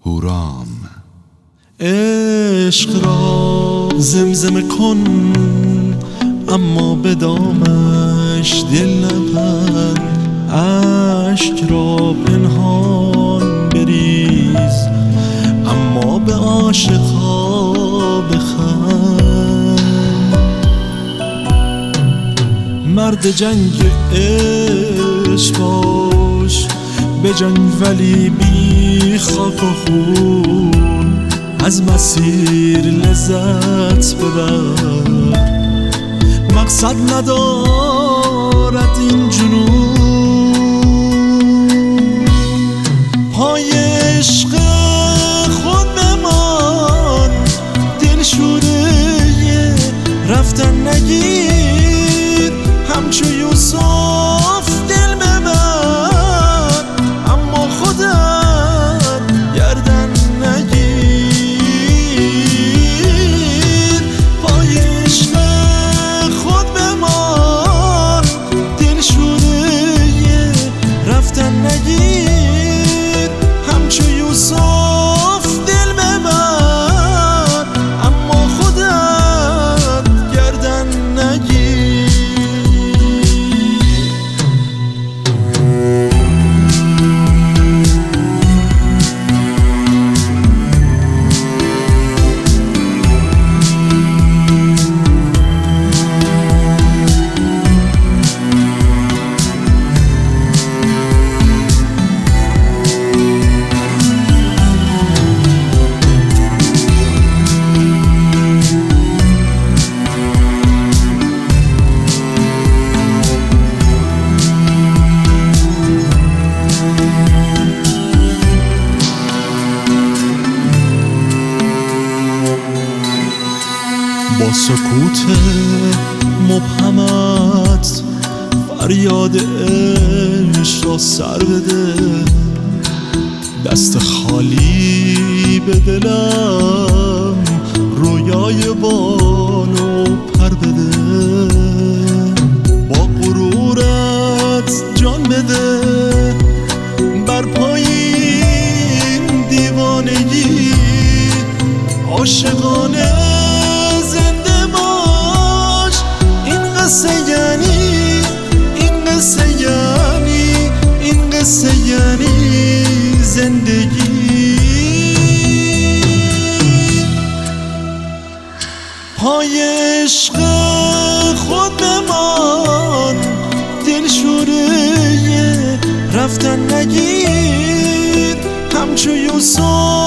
هورام. عشق را زمزمه کن اما به دامش دل نبند، اشک را پنهان بریز اما به عاشقا بخند. مرد جنگ عشق باش، به جنگ ولی بی خاک و خون، از مسیر لذت ببر، مقصد ندارد این جنون. پای عشق خود بمان، دلشوره رفتن نگیر، همچو یوسف دل ببر اما خودت گردن نگیر. پای عشق خود بمان، دلشوره رفتن نگیر، همچو یوسف دل ببر اما خودت گردن نگیر. با سکوت مبهمت فریاد عشق را سر بده، دست خالی به دلم رویای بال و پر بده. با غرورت جان بده، بر پایین دیوانگی عاشقانه زنده باش. این قصه یعنی، این قصه یعنی، این قصه یعنی زندگی. پای عشق خود بمان، دلشوره رفتن نگیر، همچو یوسف